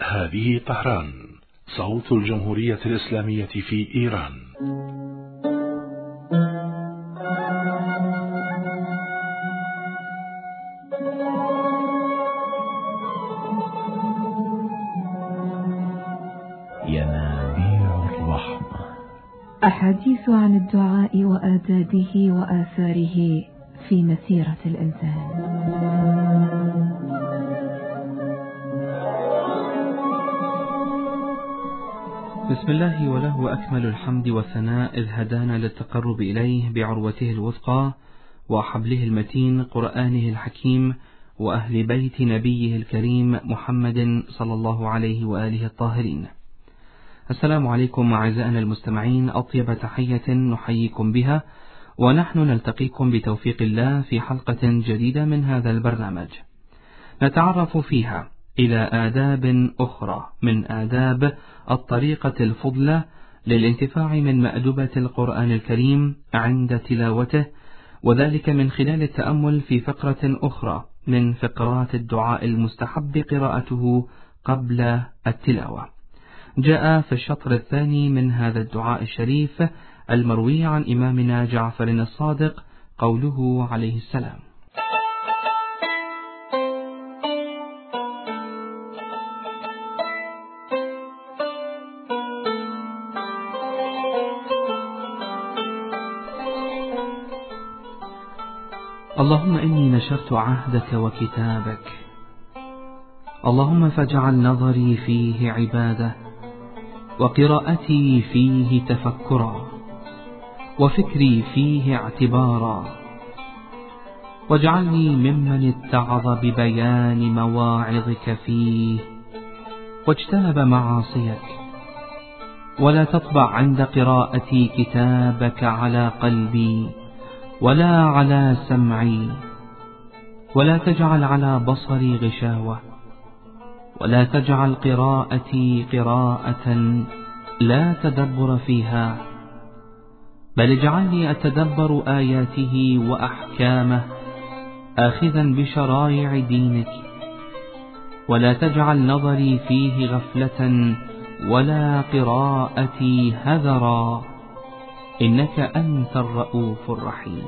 هذه طهران، صوت الجمهورية الإسلامية في إيران. ينابيع الرحمة، أحاديث عن الدعاء وآدابه وآثاره في مسيرة الإنسان. بسم الله وله أكمل الحمد والثناء، إذ هدانا للتقرب إليه بعروته الوثقى وحبله المتين، قرآنه الحكيم، وأهل بيت نبيه الكريم محمد صلى الله عليه وآله الطاهرين. السلام عليكم أعزائنا المستمعين، أطيب تحية نحييكم بها، ونحن نلتقيكم بتوفيق الله في حلقة جديدة من هذا البرنامج، نتعرف فيها إلى آداب أخرى من آداب الطريقة الفضلى للانتفاع من مأدبة القرآن الكريم عند تلاوته، وذلك من خلال التأمل في فقرة أخرى من فقرات الدعاء المستحب قراءته قبل التلاوة. جاء في الشطر الثاني من هذا الدعاء الشريف المروي عن إمامنا جعفر الصادق قوله عليه السلام: اللهم إني نشرت عهدك وكتابك، اللهم فاجعل نظري فيه عبادة، وقراءتي فيه تفكرا، وفكري فيه اعتبارا، واجعلني ممن اتعظ ببيان مواعظك فيه واجتنب معاصيك، ولا تطبع عند قراءتي كتابك على قلبي ولا على سمعي، ولا تجعل على بصري غشاوة، ولا تجعل قراءتي قراءة لا تدبر فيها، بل اجعلني أتدبر آياته وأحكامه آخذا بشرائع دينك، ولا تجعل نظري فيه غفلة ولا قراءتي هذرا، إنك أنت الرؤوف الرحيم.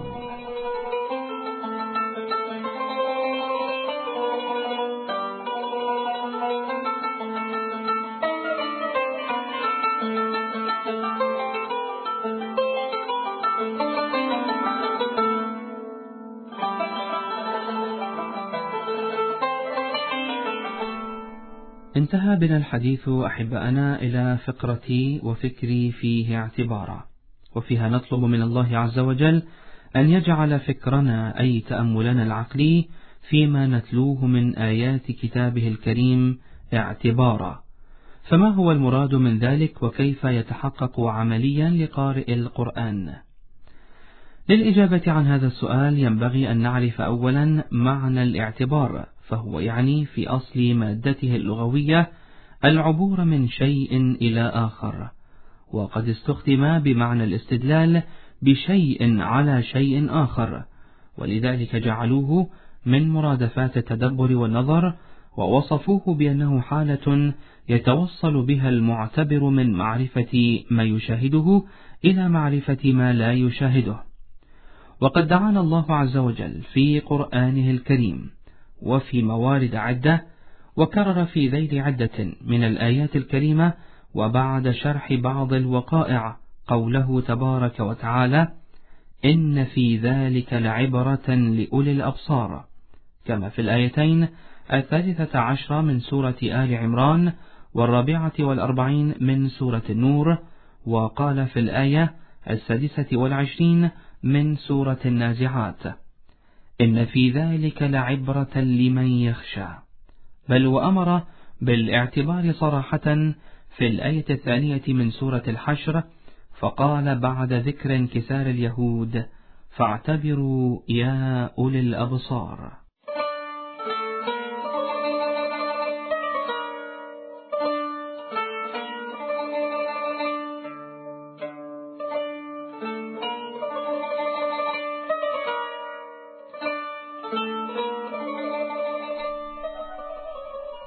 انتهى بنا الحديث أحبائنا إلى فقرتي وفكري فيه اعتبارا، وفيها نطلب من الله عز وجل أن يجعل فكرنا أي تأملنا العقلي فيما نتلوه من آيات كتابه الكريم اعتبارا. فما هو المراد من ذلك، وكيف يتحقق عمليا لقارئ القرآن؟ للإجابة عن هذا السؤال ينبغي أن نعرف أولا معنى الاعتبار، فهو يعني في أصل مادته اللغوية العبور من شيء إلى آخر، وقد استخدم بمعنى الاستدلال بشيء على شيء آخر، ولذلك جعلوه من مرادفات التدبر والنظر، ووصفوه بأنه حالة يتوصل بها المعتبر من معرفة ما يشاهده إلى معرفة ما لا يشاهده. وقد دعانا الله عز وجل في قرآنه الكريم وفي موارد عدة، وكرر في ذيل عدة من الآيات الكريمة وبعد شرح بعض الوقائع قوله تبارك وتعالى: إن في ذلك لعبرة لأولي الأبصار، كما في الآيتين 13 من سورة آل عمران 44 من سورة النور، وقال في الآية 26 من سورة النازعات: إن في ذلك لعبرة لمن يخشى. بل وأمر بالاعتبار صراحة في الآية 2 من سورة الحشر، فقال بعد ذكر انكسار اليهود: فاعتبروا يا أولي الأبصار.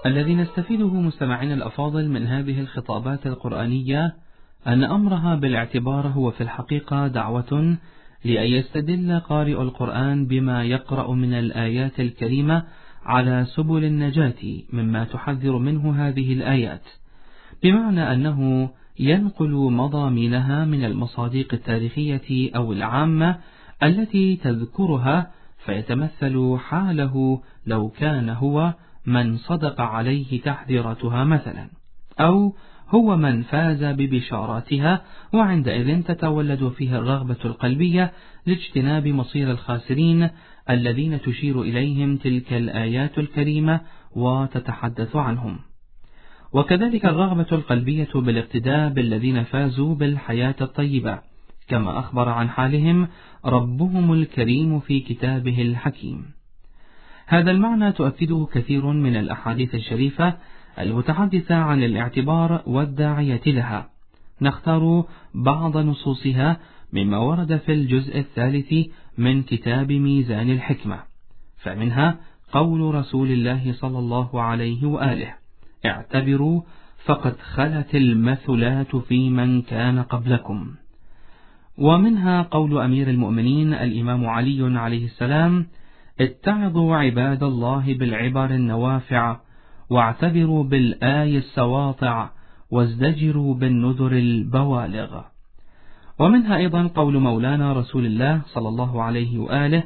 الذي نستفيده مستمعين الأفاضل من هذه الخطابات القرآنية أن أمرها بالاعتبار هو في الحقيقة دعوة لأن يستدل قارئ القرآن بما يقرأ من الآيات الكريمة على سبل النجاة مما تحذر منه هذه الآيات، بمعنى أنه ينقل مضامينها من المصادق التاريخية أو العامة التي تذكرها، فيتمثل حاله لو كان هو من صدق عليه تحذيراتها مثلا، أو هو من فاز ببشاراتها، وعندئذ تتولد فيه الرغبة القلبية لاجتناب مصير الخاسرين الذين تشير إليهم تلك الآيات الكريمة وتتحدث عنهم. وكذلك الرغبة القلبية بالاقتداء بالذين فازوا بالحياة الطيبة، كما أخبر عن حالهم ربهم الكريم في كتابه الحكيم. هذا المعنى تؤكده كثير من الأحاديث الشريفة المتحدثة عن الاعتبار والداعية لها. نختار بعض نصوصها مما ورد في الجزء الثالث من كتاب ميزان الحكمة، فمنها قول رسول الله صلى الله عليه وآله: اعتبروا فقد خلت المثلات في من كان قبلكم. ومنها قول أمير المؤمنين الإمام علي عليه السلام: اتعظوا عباد الله بالعبر النوافع، واعتبروا بالآي السواطع، وازدجروا بالنذر البوالغ. ومنها أيضا قول مولانا رسول الله صلى الله عليه وآله: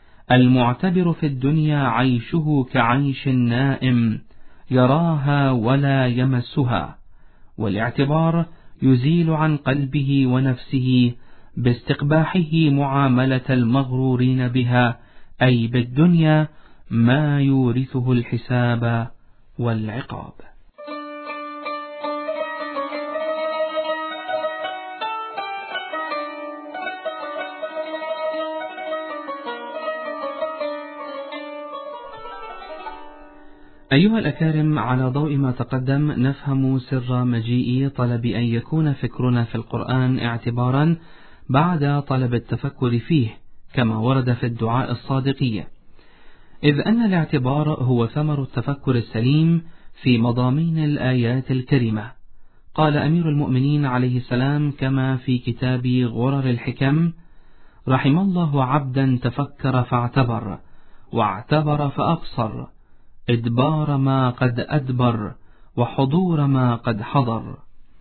المعتبر في الدنيا عيشه كعيش النائم، يراها ولا يمسها. والاعتبار يزيل عن قلبه ونفسه باستقباحه معاملة المغرورين بها، أي بالدنيا، ما يورثه الحساب والعقاب. أيها الأكارم، على ضوء ما تقدم نفهم سر مجيء طلب أن يكون فكرنا في القرآن اعتبارا بعد طلب التفكر فيه، كما ورد في الدعاء الصادقية، إذ أن الاعتبار هو ثمر التفكر السليم في مضامين الآيات الكريمة. قال أمير المؤمنين عليه السلام كما في كتاب غرر الحكم: رحم الله عبدا تفكر فاعتبر، واعتبر فأبصر، إدبار ما قد أدبر، وحضور ما قد حضر.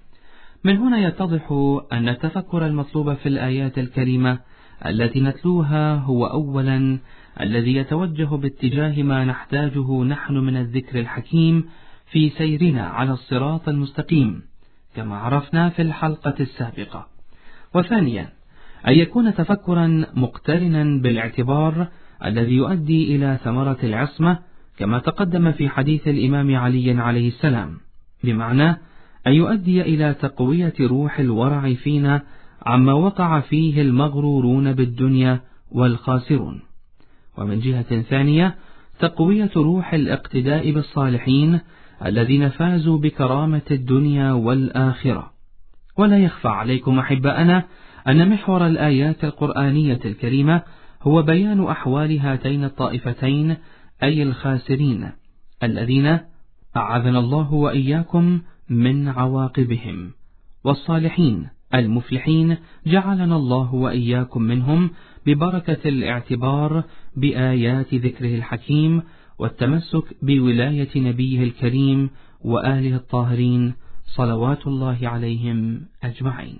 من هنا يتضح أن التفكر المطلوب في الآيات الكريمة التي نتلوها هو أولا الذي يتوجه باتجاه ما نحتاجه نحن من الذكر الحكيم في سيرنا على الصراط المستقيم، كما عرفنا في الحلقة السابقة. وثانيا أن يكون تفكرا مقترنا بالاعتبار الذي يؤدي إلى ثمرة العصمة، كما تقدم في حديث الإمام علي عليه السلام، بمعنى أن يؤدي إلى تقوية روح الورع فينا عما وقع فيه المغرورون بالدنيا والخاسرون. ومن جهة ثانية تقوية روح الاقتداء بالصالحين الذين فازوا بكرامة الدنيا والآخرة. ولا يخفى عليكم أحباءنا أن محور الآيات القرآنية الكريمة هو بيان أحوال هاتين الطائفتين، أي الخاسرين الذين أعاذنا الله وإياكم من عواقبهم، والصالحين المفلحين جعلنا الله وإياكم منهم، ببركة الاعتبار بآيات ذكره الحكيم والتمسك بولاية نبيه الكريم وآله الطاهرين صلوات الله عليهم أجمعين.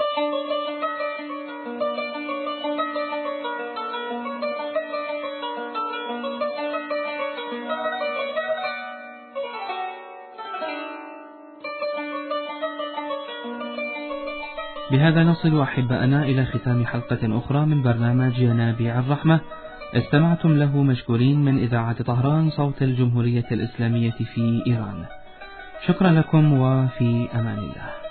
بهذا نصل أحباءنا إلى ختام حلقة أخرى من برنامج ينابيع الرحمة، استمعتم له مشكورين من إذاعة طهران صوت الجمهورية الإسلامية في إيران. شكرا لكم، وفي أمان الله.